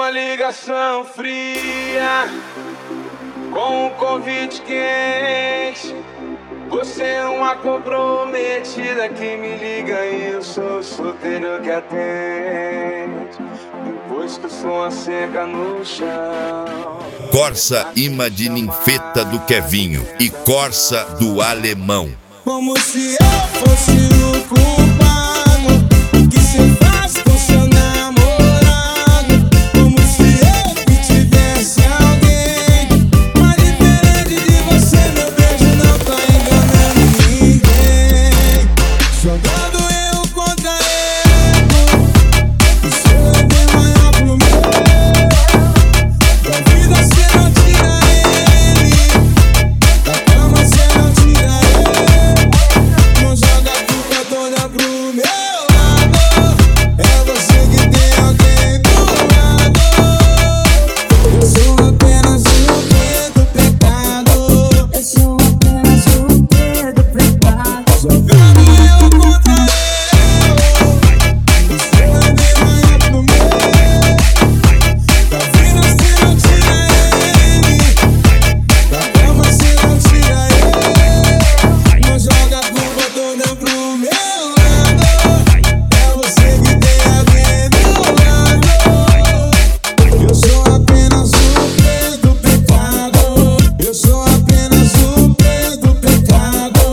Uma ligação fria com um convite quente. Você é uma comprometida que me liga e eu sou solteiro que atende. Depois que o som seca no chão. Corsa imã de ninfeta do Kevinho e Corsa do Alemão. Como se eu fosse o culpado, o que cê faz com seu namorado? Como se eu que tivesse alguém. Mas diferente de você, meu beijo não tá enganando ninguém. Jogando eu contra ele, o seu é bem maior pro meu. Da vida cê não tira ele, da cama cê não tira ele. Não joga a culpa toda pro meu lado. É você que tem alguém do lado. Eu sou apenas o que do pecado. Eu sou apenas o que do pecado. Jogando eu contra ele, o seu é bem maior pro meu. Da vida cê não tira ele, da cama cê não tira ele. Não joga a culpa toda pro meu lado. É você que tem alguém do lado. Eu sou apenas o que do pecado. Eu sou apenas o que do pecado.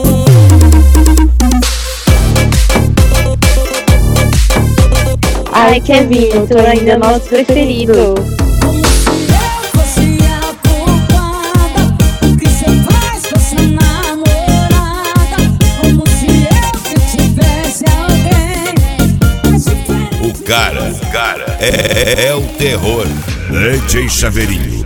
Ai, Kevinho, tu ainda é nosso preferido. Como se eu fosse a culpada, o que cê faz com sua namorada? Como se eu que tivesse alguém. Mas diferente O cara é o terror. DJ Chaveirinho.